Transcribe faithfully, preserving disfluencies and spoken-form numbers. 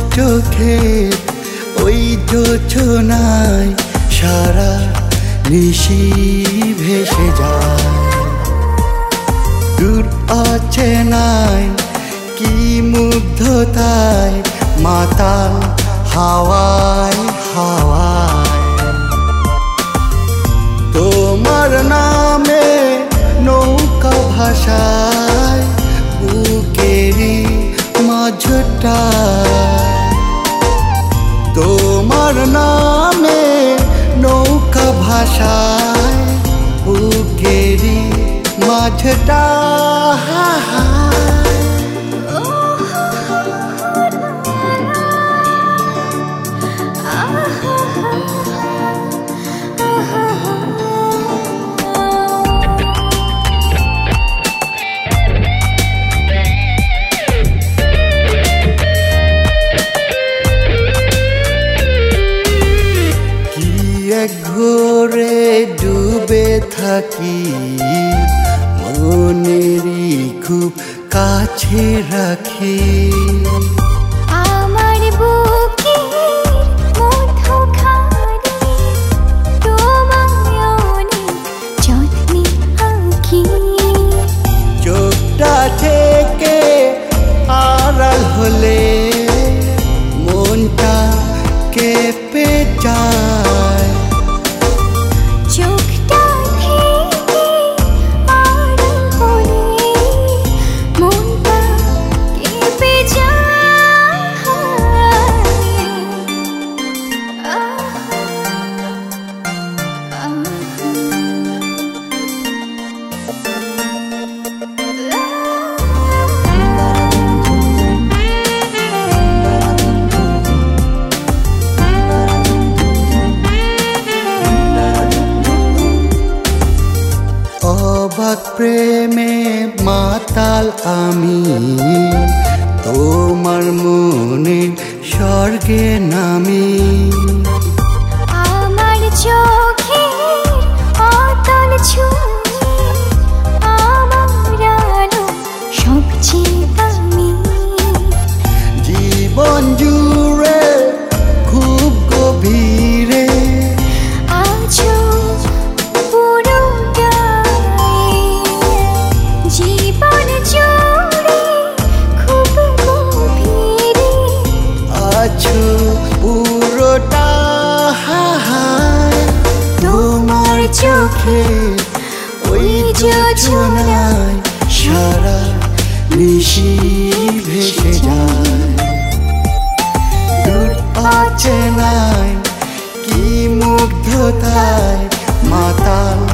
চোখে ওই জোছনায় সারা নিশি ভেসে যায়। দূর অচেনায় কি মুগ্ধতায় মাতাল হাওয়ায় হাওয়ায়। তোমার নামে নৌকা ভাষায় বুকেরই মাঝটায়। তোমার নামে নৌকা ভাষায় বুকেরই মাঝটায়। ঘোরে ডুবে থাকি মনেরই খুব কাছে রাখি। আমার বুকে মধ্যখানে তোমায় অনেক যত্নে আঁকি। চোখটা থেকে আড়াল হলে মনটা কেঁপে যায়। অবাক প্রেমে মাতাল আমি তোমার মনে স্বর্গে নামি। আমার চোখে অতল ছুঁয়ে আমার আলো সবচেয়ে দামি। জীবন জুড়ে খুব গভীরে আছো পুরোটাই। জীবন জুড়ে খুব গভীরে আছো পুরোটা। তোমার চোখে ওই জোছনায় সারা নিশি ভেসে যায়। দূর অচেনায় কি মুগ্ধতায় মাতাল